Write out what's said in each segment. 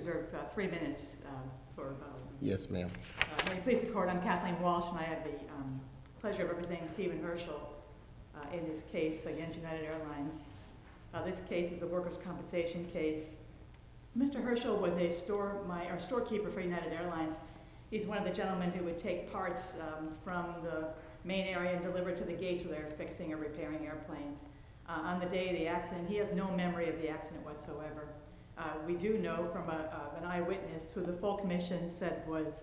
reserve 3 minutes for. Yes, ma'am. May it please the court, I'm Kathleen Walsh, and I have the pleasure of representing Stephen Herschel in this case against United Airlines. This case is a workers' compensation case. Mr. Herschel was a storekeeper for United Airlines. He's one of the gentlemen who would take parts from the main area and deliver to the gates where they're fixing or repairing airplanes. On the day of the accident, he has no memory of the accident whatsoever. We do know from an eyewitness who the full commission said was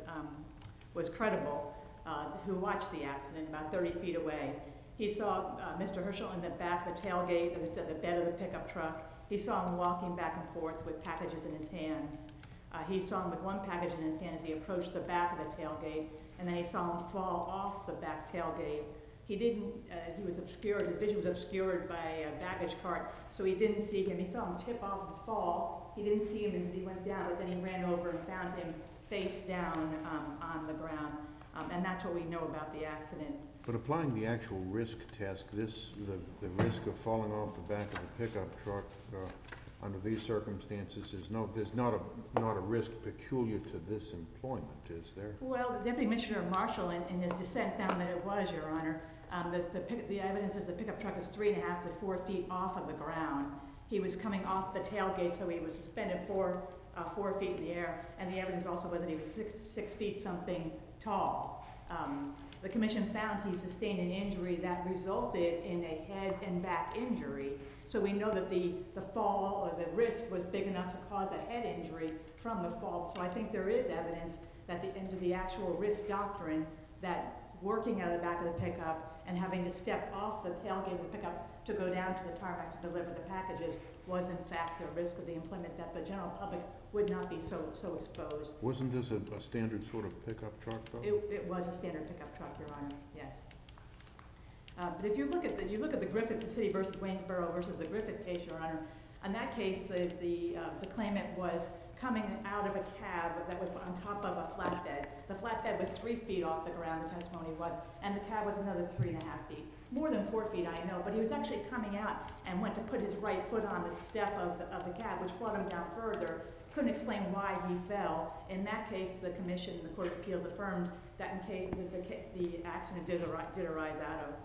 credible, who watched the accident about 30 feet away. He saw Mr. Herschel in the back, the tailgate, the bed of the pickup truck. He saw him walking back and forth with packages in his hands. He saw him with one package in his hand as he approached the back of the tailgate, and then he saw him fall off the back tailgate. He was obscured, his vision was obscured by a baggage cart, so he didn't see him. He saw him tip off and fall. He didn't see him as he went down, but then he ran over and found him face down on the ground. And that's what we know about the accident. But applying the actual risk test, the risk of falling off the back of the pickup truck under these circumstances there's not a risk peculiar to this employment, is there? Well, the Deputy Commissioner Marshall in his dissent found that it was, Your Honor. The evidence is the pickup truck is 3.5 to 4 feet off of the ground. He was coming off the tailgate, so he was suspended 4 feet in the air, and the evidence also was that he was 6 feet something tall. The commission found he sustained an injury that resulted in a head and back injury. So we know that the fall or the risk was big enough to cause a head injury from the fall. So I think there is evidence that under the actual risk doctrine that working out of the back of the pickup and having to step off the tailgate of the pickup to go down to the tarmac to deliver the packages was in fact a risk of the employment that the general public would not be so exposed. Wasn't this a standard sort of pickup truck, though? It was a standard pickup truck, Your Honor, yes. But if you look at the Griffith, the city versus Waynesboro versus the Griffith case, Your Honor, in that case, the claimant was coming out of a cab that was on top of a flatbed. The flatbed was 3 feet off the ground, the testimony was, and the cab was another 3.5 feet. More than 4 feet, I know, but he was actually coming out and went to put his right foot on the step of the cab, which brought him down further. Couldn't explain why he fell. In that case, the commission, the Court of Appeals, affirmed that in case the accident did arise out of.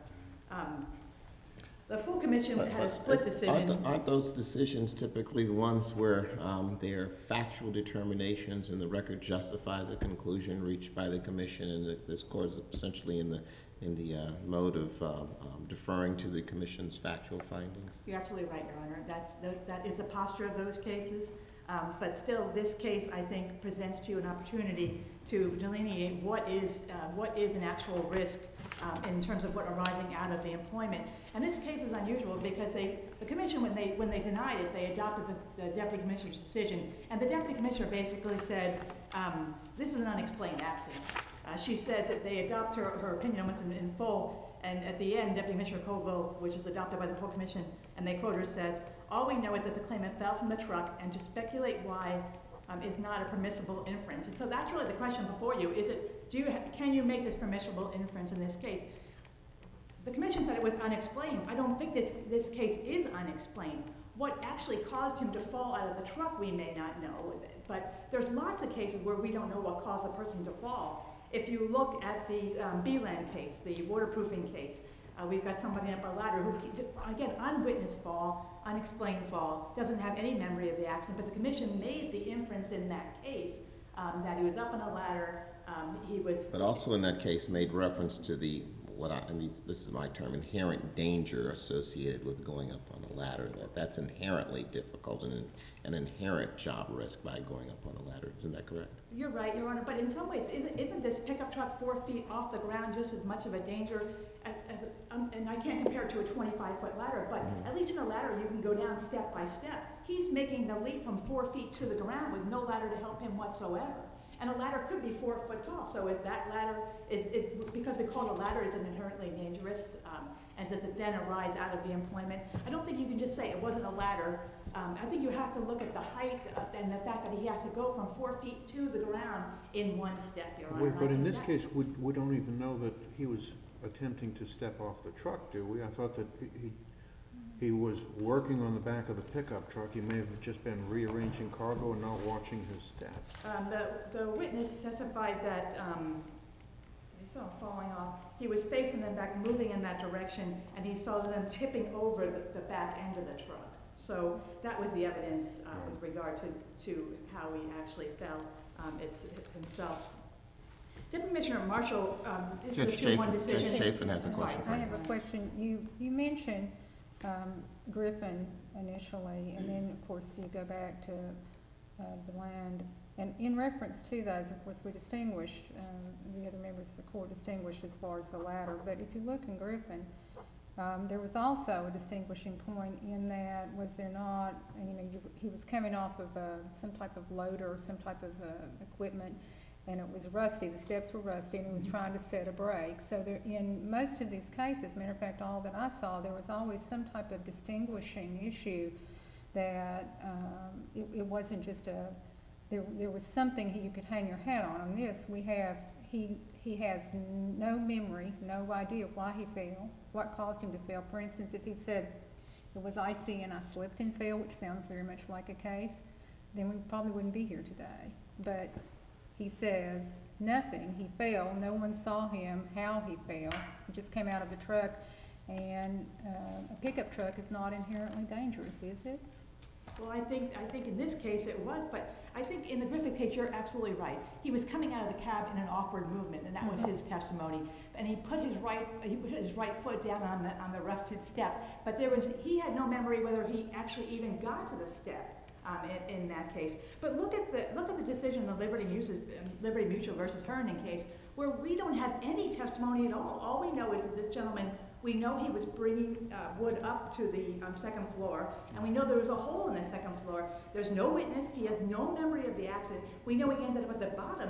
The full commission had a split decision. Aren't those decisions typically the ones where they're factual determinations and the record justifies a conclusion reached by the commission, and this court is essentially in the mode of deferring to the commission's factual findings? You're absolutely right, Your Honor. That is the posture of those cases. But still, this case, I think, presents to you an opportunity to delineate what is an actual risk in terms of what arising out of the employment. And this case is unusual because the commission, when they denied it, they adopted the deputy commissioner's decision, and the deputy commissioner basically said, this is an unexplained accident. She says that they adopt her opinion almost in full, and at the end, Deputy Commissioner Colville, which is adopted by the full commission, and they quote her, says, all we know is that the claimant fell from the truck, and to speculate why is not a permissible inference. And so that's really the question before you. Can you make this permissible inference in this case? The commission said it was unexplained. I don't think this case is unexplained. What actually caused him to fall out of the truck, we may not know. But there's lots of cases where we don't know what caused the person to fall. If you look at the Beeland case, the waterproofing case, we've got somebody up a ladder who, again, unwitnessed fall, unexplained fall, doesn't have any memory of the accident, but the commission made the inference in that case that he was up on a ladder, But also in that case made reference to this is my term, inherent danger associated with going up on a ladder. That's inherently difficult and an inherent job risk by going up on a ladder. Isn't that correct? You're right, Your Honor, but in some ways, isn't this pickup truck 4 feet off the ground just as much of a danger and I can't compare it to a 25-foot ladder, but at least in a ladder you can go down step by step. He's making the leap from 4 feet to the ground with no ladder to help him whatsoever. And a ladder could be 4 foot tall, so is that ladder, because we call it a ladder, is it inherently dangerous? And does it then arise out of the employment? I don't think you can just say it wasn't a ladder. I think you have to look at the height and the fact that he has to go from 4 feet to the ground in one step, Your Honor. But in this case, we don't even know that he was attempting to step off the truck, do we? I thought that he was working on the back of the pickup truck. He may have just been rearranging cargo and not watching his step. The witness testified that, he saw him falling off. He was facing them back, moving in that direction, and he saw them tipping over the back end of the truck. So that was the evidence with regard to how he actually fell. It's himself. Deputy Commissioner Marshall, this is a 2-1 decision. Judge Chafin has a I'm sorry. question for I you. have a question. You mentioned Griffin initially, and then, of course, you go back to Bland. And in reference to those, of course, we distinguished, the other members of the court distinguished as far as the latter. But if you look in Griffin, there was also a distinguishing point in that, was there not, he was coming off of some type of loader, some type of equipment, and it was rusty, the steps were rusty, and he was trying to set a brake. So there, in most of these cases, matter of fact, all that I saw, there was always some type of distinguishing issue that it wasn't just there was something you could hang your hat on. On this, he has no memory, no idea why he fell, what caused him to fail. For instance, if he said it was icy and I slipped and fell, which sounds very much like a case, then we probably wouldn't be here today. But he says nothing, he fell, no one saw him, how he fell, he just came out of the truck, and a pickup truck is not inherently dangerous, is it? Well, I think in this case it was, but I think in the Griffith case, you're absolutely right. He was coming out of the cab in an awkward movement, and that was his testimony. And he put his right foot down on the rusted step, but he had no memory whether he actually even got to the step in that case. But look at the decision in the Liberty Mutual versus Herndon case, where we don't have any testimony at all. All we know is that this gentleman, we know he was bringing wood up to the second floor, and we know there was a hole in the second floor. There's no witness. He has no memory of the accident. We know he ended up at the bottom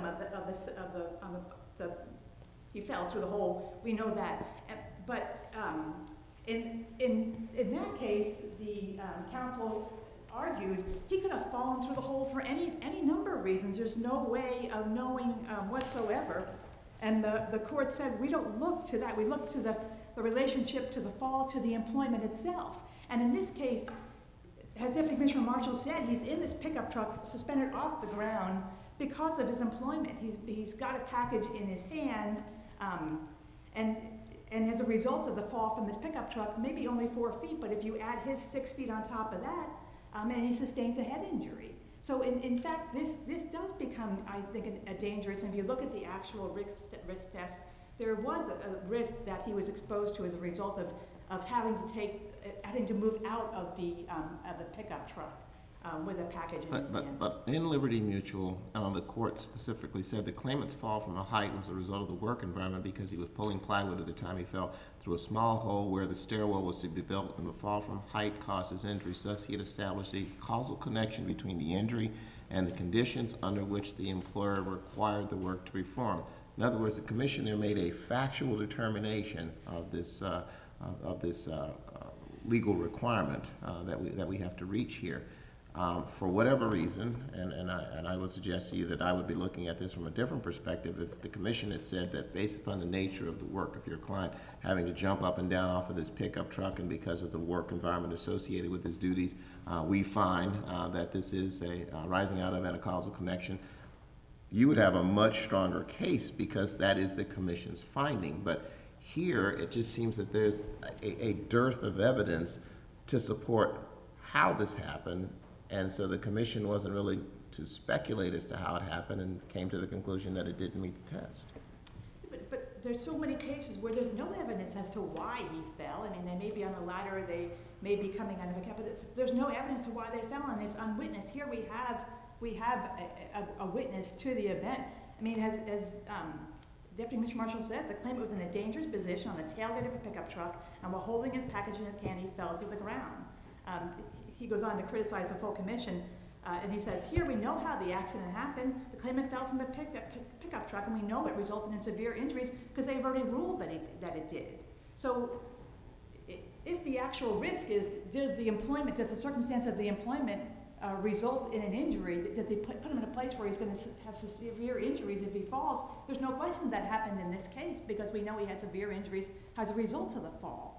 he fell through the hole. We know that. But in that case, the counsel argued he could have fallen through the hole for any number of reasons. There's no way of knowing whatsoever. And the court said, we don't look to that. We look to the relationship to the fall, to the employment itself. And in this case, as Deputy Commissioner Marshall said, he's in this pickup truck suspended off the ground because of his employment. He's got a package in his hand, and as a result of the fall from this pickup truck, maybe only 4 feet, but if you add his 6 feet on top of that, and he sustains a head injury. So in fact, this does become, I think, a dangerous, and if you look at the actual risk test, there was a risk that he was exposed to as a result of having to move out of the pickup truck with a package in his hand. But in Liberty Mutual, the court specifically said the claimant's fall from a height was a result of the work environment because he was pulling plywood at the time he fell through a small hole where the stairwell was to be built, and the fall from height caused his injury. Thus, he had established a causal connection between the injury and the conditions under which the employer required the work to perform. In other words, the commission there made a factual determination of this legal requirement that we have to reach here. For whatever reason, and I would suggest to you that I would be looking at this from a different perspective if the commission had said that based upon the nature of the work of your client having to jump up and down off of this pickup truck and because of the work environment associated with his duties, we find that this is a rising out of and a causal connection. You would have a much stronger case because that is the commission's finding. But here, it just seems that there's a dearth of evidence to support how this happened, and so the commission wasn't really to speculate as to how it happened and came to the conclusion that it didn't meet the test. But there's so many cases where there's no evidence as to why he fell. I mean, they may be on a ladder, they may be coming out of a cab, but there's no evidence to why they fell, and it's unwitnessed. Here we have a witness to the event. I mean, as Deputy Commissioner Marshall says, the claimant was in a dangerous position on the tailgate of a pickup truck, and while holding his package in his hand, he fell to the ground. He goes on to criticize the full commission, and he says, here we know how the accident happened. The claimant fell from a pickup truck, and we know it resulted in severe injuries because they've already ruled that it did. So if the actual risk is, does the circumstance of the employment result in an injury? Does he put him in a place where he's going to have severe injuries if he falls? There's no question that happened in this case because we know he had severe injuries as a result of the fall.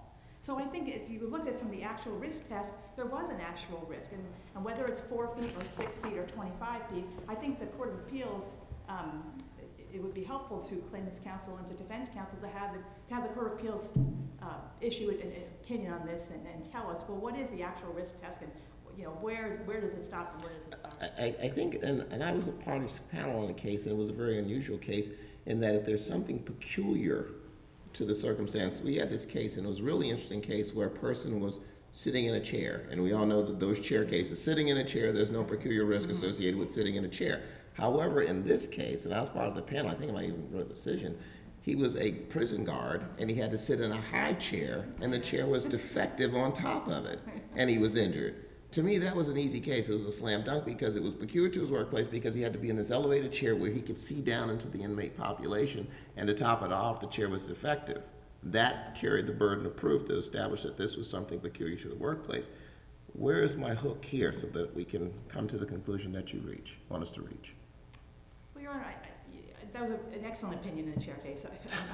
So I think if you look at it from the actual risk test, there was an actual risk. And whether it's 4 feet or 6 feet or 25 feet, I think the Court of Appeals, it would be helpful to claimants counsel and to defense counsel to have the Court of Appeals issue an opinion on this and tell us, well, what is the actual risk test, and where does it stop and where does it stop? I think, and I was a part of this panel on the case, and it was a very unusual case in that if there's something peculiar to the circumstance, we had this case, and it was a really interesting case where a person was sitting in a chair, and we all know that those chair cases, sitting in a chair, there's no peculiar risk associated with sitting in a chair. However, in this case, and I was part of the panel, I think I might even wrote the decision, he was a prison guard, and he had to sit in a high chair, and the chair was defective on top of it, and he was injured. To me, that was an easy case. It was a slam dunk because it was peculiar to his workplace because he had to be in this elevated chair where he could see down into the inmate population, and to top it off, the chair was defective. That carried the burden of proof to establish that this was something peculiar to the workplace. Where is my hook here so that we can come to the conclusion that you want us to reach? Well, Your Honor, that was an excellent opinion in the chair case.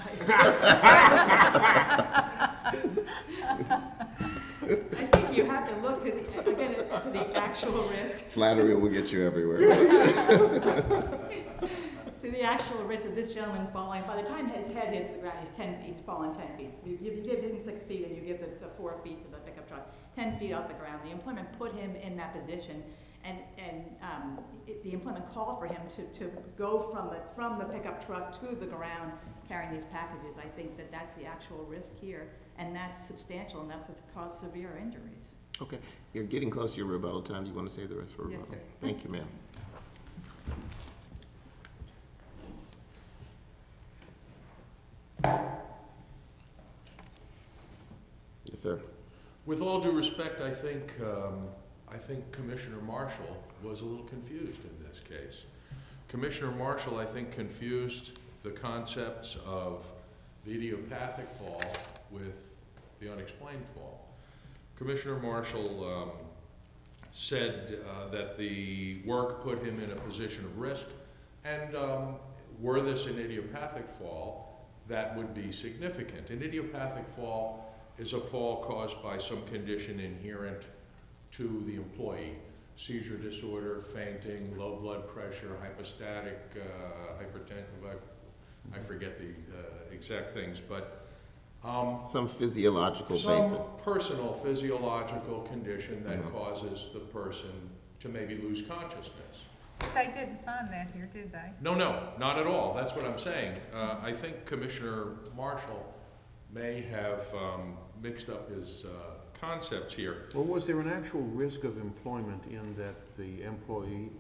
I think you have to look to the actual risk. Flattery will get you everywhere. To the actual risk of this gentleman falling. By the time his head hits the ground, he's fallen 10 feet. You give him 6 feet and you give the 4 feet to the pickup truck, 10 feet off the ground. The employment put him in that position, and the employment called for him to go from the pickup truck to the ground carrying these packages. I think that's the actual risk here, and that's substantial enough to cause severe injuries. Okay, you're getting close to your rebuttal time. Do you want to save the rest for rebuttal? Yes, sir. Thank you, ma'am. Yes, sir. With all due respect, I think Commissioner Marshall was a little confused in this case. Commissioner Marshall, I think, confused the concepts of the idiopathic fall with the unexplained fall. Commissioner Marshall said that the work put him in a position of risk, and were this an idiopathic fall, that would be significant. An idiopathic fall is a fall caused by some condition inherent to the employee. Seizure disorder, fainting, low blood pressure, hypostatic, hypertension, I forget the exact things, but some physiological some basis. personal physiological condition that causes the person to maybe lose consciousness. They didn't find that here, did they? No, not at all. That's what I'm saying. I think Commissioner Marshall may have mixed up his concepts here. Well, was there an actual risk of employment in that the employee,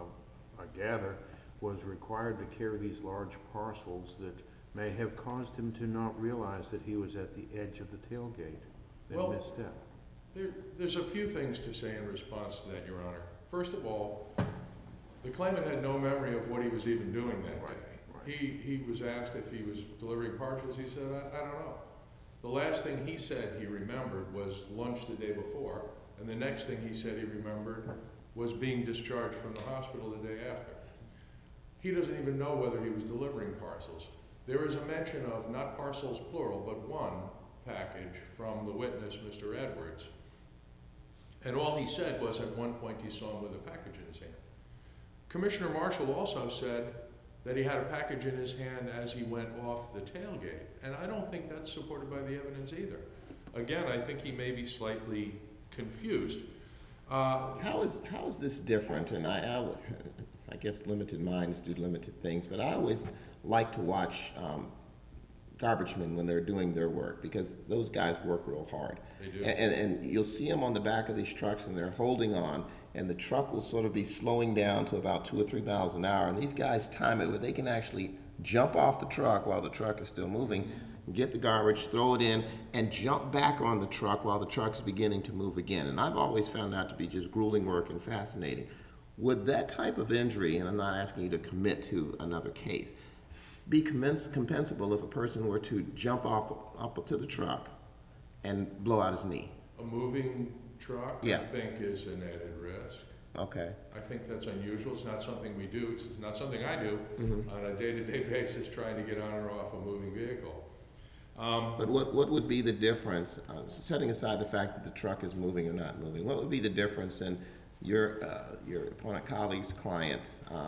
I gather, was required to carry these large parcels that may have caused him to not realize that he was at the edge of the tailgate and misstep? There's a few things to say in response to that, Your Honor. First of all, the claimant had no memory of what he was even doing that day. Right. He was asked if he was delivering parcels. He said, I don't know. The last thing he said he remembered was lunch the day before, and the next thing he said he remembered was being discharged from the hospital the day after. He doesn't even know whether he was delivering parcels. There is a mention of not parcels plural, but one package from the witness, Mr. Edwards. And all he said was at one point he saw him with a package in his hand. Commissioner Marshall also said that he had a package in his hand as he went off the tailgate. And I don't think that's supported by the evidence either. Again, I think he may be slightly confused. How is this different? And I guess limited minds do limited things, but I always like to watch garbage men when they're doing their work, because those guys work real hard. They do. And you'll see them on the back of these trucks, and they're holding on, and the truck will sort of be slowing down to about 2 or 3 miles an hour, and these guys time it where they can actually jump off the truck while the truck is still moving, get the garbage, throw it in, and jump back on the truck while the truck's beginning to move again. And I've always found that to be just grueling work and fascinating. Would that type of injury, and I'm not asking you to commit to another case, be compensable if a person were to jump off up to the truck and blow out his knee? A moving truck, Yeah. I think, is an added risk. Okay. I think that's unusual. It's not something we do. It's not something I do on a day-to-day basis, trying to get on or off a moving vehicle. But what would be the difference, setting aside the fact that the truck is moving or not moving, what would be the difference in your opponent colleague's client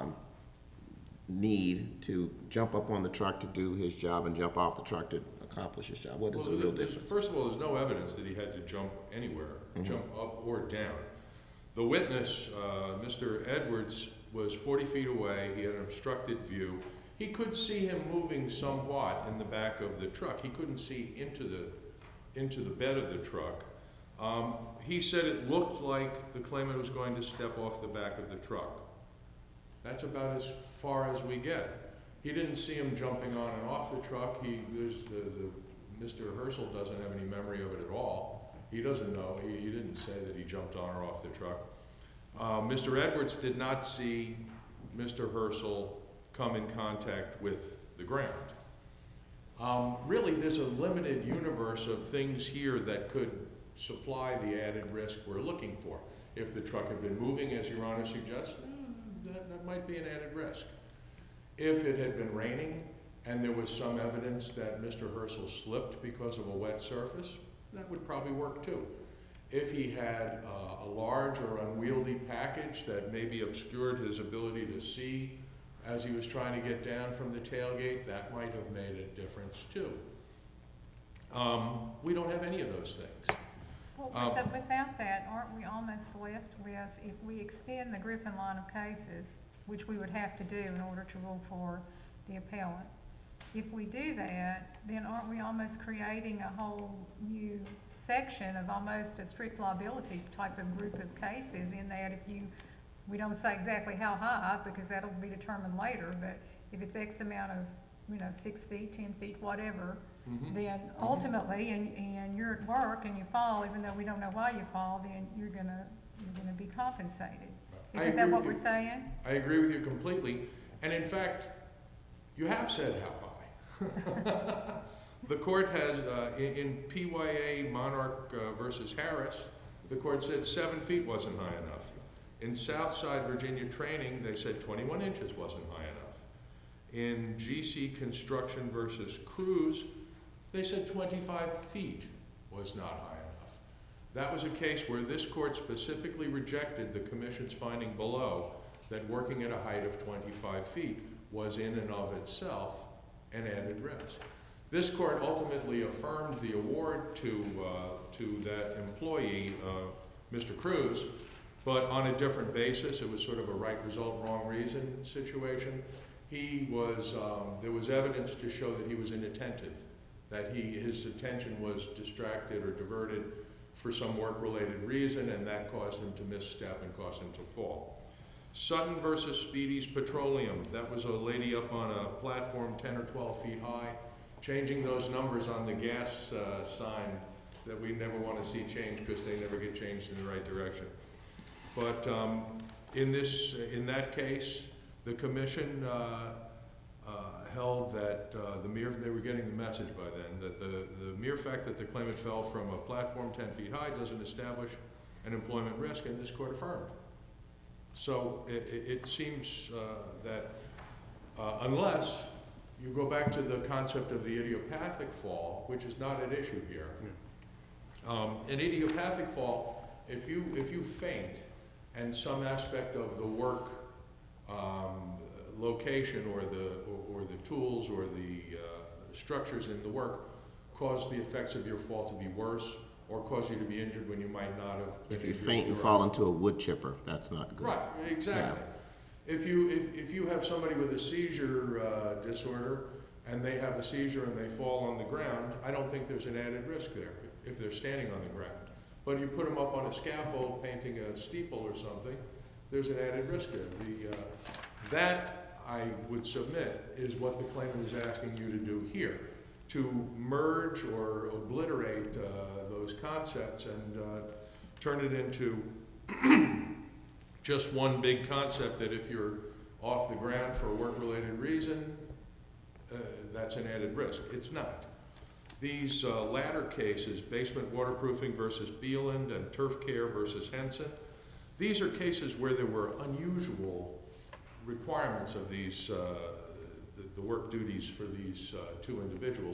need to jump up on the truck to do his job and jump off the truck to accomplish his job? What is the real difference? First of all, there's no evidence that he had to jump anywhere, jump up or down. The witness, Mr. Edwards, was 40 feet away. He had an obstructed view. He could see him moving somewhat in the back of the truck. He couldn't see into the bed of the truck. He said it looked like the claimant was going to step off the back of the truck. That's about as far as we get. He didn't see him jumping on and off the truck. Mr. Herschel doesn't have any memory of it at all. He doesn't know. He didn't say that he jumped on or off the truck. Mr. Edwards did not see Mr. Herschel come in contact with the ground. Really, there's a limited universe of things here that could supply the added risk we're looking for. If the truck had been moving, as Your Honor suggests, that might be an added risk. If it had been raining and there was some evidence that Mr. Herschel slipped because of a wet surface, that would probably work too. If he had a large or unwieldy package that maybe obscured his ability to see as he was trying to get down from the tailgate, that might have made a difference too. We don't have any of those things. Well, without that, aren't we almost left with, if we extend the Griffin line of cases, which we would have to do in order to rule for the appellant, if we do that, then aren't we almost creating a whole new section of almost a strict liability type of group of cases, in that we don't say exactly how high, because that'll be determined later, but if it's X amount of, 6 feet, 10 feet, whatever, then ultimately, and you're at work and you fall, even though we don't know why you fall, then you're gonna be compensated. Isn't that what we're saying? I agree with you completely. And in fact, you have said how high. The court has, in PYA Monarch versus Harris, the court said 7 feet wasn't high enough. In Southside Virginia Training, they said 21 inches wasn't high enough. In GC Construction versus Cruz, they said 25 feet was not high enough. That was a case where this court specifically rejected the commission's finding below that working at a height of 25 feet was in and of itself an added risk. This court ultimately affirmed the award to that employee, Mr. Cruz, but on a different basis. It was sort of a right result, wrong reason situation. There was evidence to show that he was inattentive, that his attention was distracted or diverted for some work-related reason, and that caused him to misstep and caused him to fall. Sutton versus Speedy's Petroleum, that was a lady up on a platform 10 or 12 feet high, changing those numbers on the gas sign that we never want to see change because they never get changed in the right direction. But in that case, the commission held that they were getting the message by then, that the mere fact that the claimant fell from a platform 10 feet high doesn't establish an employment risk, and this court affirmed. So it seems that unless you go back to the concept of the idiopathic fall, which is not at issue here, an idiopathic fall, if you faint and some aspect of the work location or the tools or the structures in the work cause the effects of your fall to be worse or cause you to be injured when you might not have. If you faint and fall into a wood chipper, that's not good. Right, exactly. Yeah. If you have somebody with a seizure disorder and they have a seizure and they fall on the ground, I don't think there's an added risk there if they're standing on the ground. But you put them up on a scaffold painting a steeple or something, there's an added risk there. That, I would submit, is what the claimant is asking you to do here, to merge or obliterate those concepts and turn it into just one big concept that if you're off the ground for a work-related reason, that's an added risk. It's not. These latter cases, basement waterproofing versus Beeland and turf care versus Henson, these are cases where there were unusual requirements of these, the work duties for these two individuals.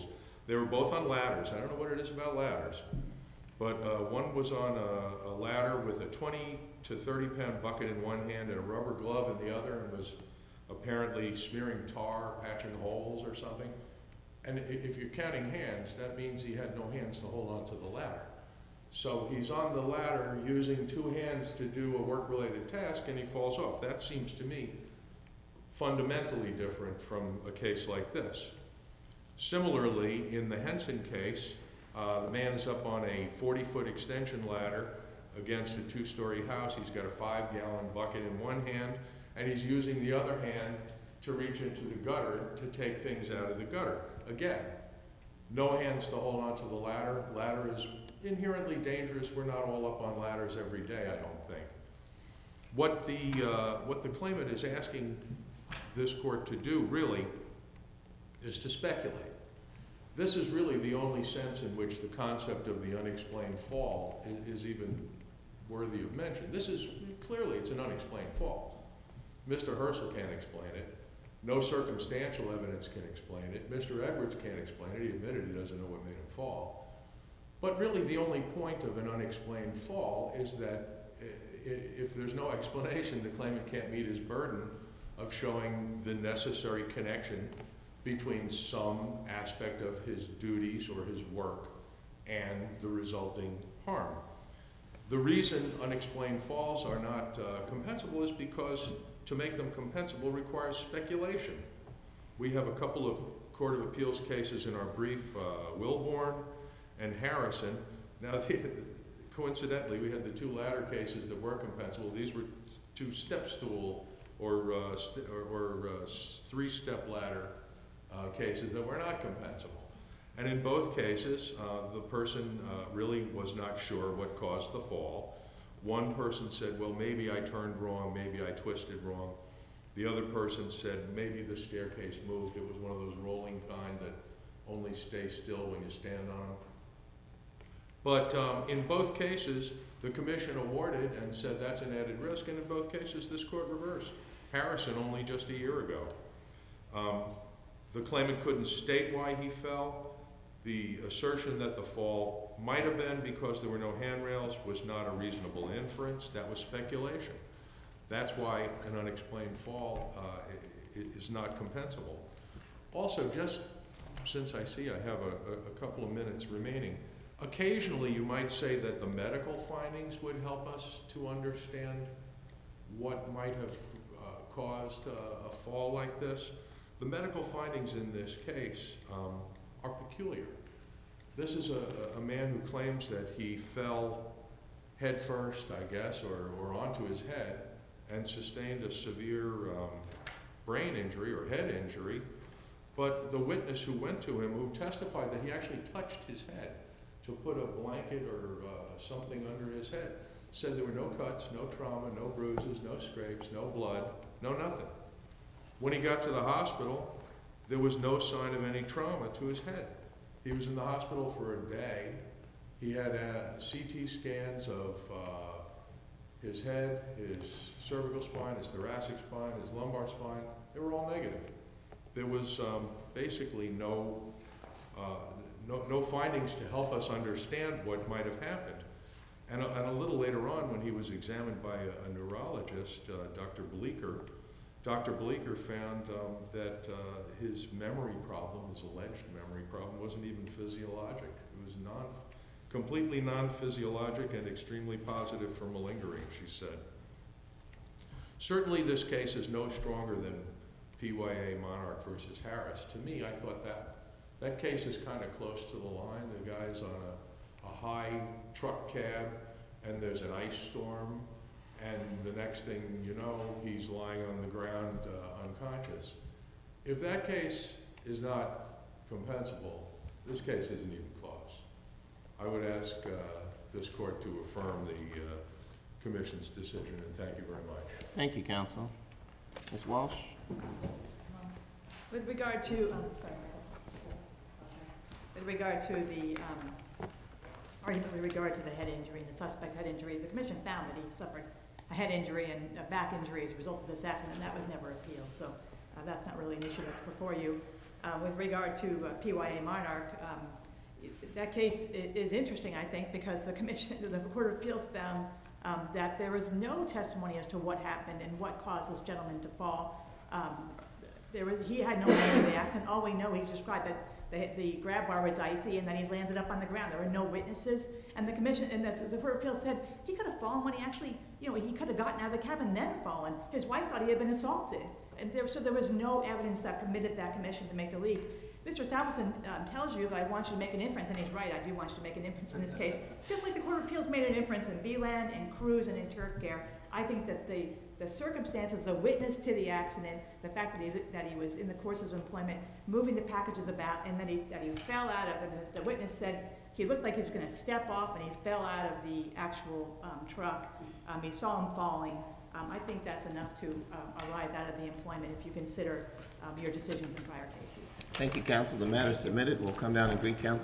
They were both on ladders. I don't know what it is about ladders, but one was on a ladder with a 20 to 30-pound bucket in one hand and a rubber glove in the other, and was apparently smearing tar, patching holes or something. And if you're counting hands, that means he had no hands to hold on to the ladder. So he's on the ladder using two hands to do a work-related task, and he falls off. That seems to me fundamentally different from a case like this. Similarly, in the Henson case, the man is up on a 40-foot extension ladder against a two-story house. He's got a 5-gallon bucket in one hand, and he's using the other hand to reach into the gutter to take things out of the gutter. Again, no hands to hold onto the ladder. Ladder is inherently dangerous. We're not all up on ladders every day, I don't think. What the claimant is asking this court to do, really, is to speculate. This is really the only sense in which the concept of the unexplained fall is even worthy of mention. This is, clearly, it's an unexplained fall. Mr. Herschel can't explain it. No circumstantial evidence can explain it. Mr. Edwards can't explain it. He admitted he doesn't know what made him fall. But really, the only point of an unexplained fall is that if there's no explanation, the claimant can't meet his burden of showing the necessary connection between some aspect of his duties or his work and the resulting harm. The reason unexplained falls are not compensable is because to make them compensable requires speculation. We have a couple of Court of Appeals cases in our brief, Wilborn and Harrison. Now, coincidentally, we had the two latter cases that were compensable. These were two step stool or three-step ladder cases that were not compensable. And in both cases, the person really was not sure what caused the fall. One person said, well, maybe I turned wrong, maybe I twisted wrong. The other person said, maybe the staircase moved. It was one of those rolling kind that only stay still when you stand on them. But in both cases, the commission awarded and said that's an added risk, and in both cases, this court reversed. Harrison only just a year ago. The claimant couldn't state why he fell. The assertion that the fall might have been because there were no handrails was not a reasonable inference. That was speculation. That's why an unexplained fall is not compensable. Also, just since I see I have a couple of minutes remaining, occasionally you might say that the medical findings would help us to understand what might have caused a fall like this. The medical findings in this case are peculiar. This is a man who claims that he fell head first, I guess, or onto his head and sustained a severe brain injury or head injury. But the witness who went to him, who testified that he actually touched his head to put a blanket or something under his head, said there were no cuts, no trauma, no bruises, no scrapes, no blood, no nothing. When he got to the hospital, there was no sign of any trauma to his head. He was in the hospital for a day. He had CT scans of his head, his cervical spine, his thoracic spine, his lumbar spine. They were all negative. There was basically no findings to help us understand what might have happened. And a little later on, when he was examined by a neurologist, Dr. Bleeker found that his memory problem, his alleged memory problem, wasn't even physiologic. It was completely non-physiologic and extremely positive for malingering, she said. Certainly this case is no stronger than PYA Monarch versus Harris. To me, I thought that case is kind of close to the line. The guy's on a high truck cab and there's an ice storm, and the next thing you know, he's lying on the ground unconscious. If that case is not compensable, this case isn't even close. I would ask this court to affirm the commission's decision, and thank you very much. Thank you, counsel. Ms. Walsh? With regard to, with regard to the argument with regard to the head injury, the suspect head injury, the commission found that he suffered a head injury and a back injury as a result of this accident, and that was never appealed. So that's not really an issue that's before you. with regard to PYA Monarch, that case is interesting, I think, because the Court of Appeals found that there was no testimony as to what happened and what caused this gentleman to fall. He had no memory of the accident. All we know, he's described that the grab bar was icy and then he landed up on the ground. There were no witnesses. And the commission and the Court of Appeals said he could have fallen when he actually, he could have gotten out of the cabin and then fallen. His wife thought he had been assaulted. And so there was no evidence that permitted that commission to make the leap. Mr. Salveson tells you that I want you to make an inference, and he's right, I do want you to make an inference in this case. Just like the Court of Appeals made an inference in VLAN and Cruz and in Turf Care, I think that the circumstances, the witness to the accident, the fact that he was in the course of employment, moving the packages about, and that he fell out of them. The witness said he looked like he was going to step off, and he fell out of the actual truck. He saw him falling. I think that's enough to arise out of the employment if you consider your decisions in prior cases. Thank you, counsel. The matter is submitted. We'll come down and greet counsel.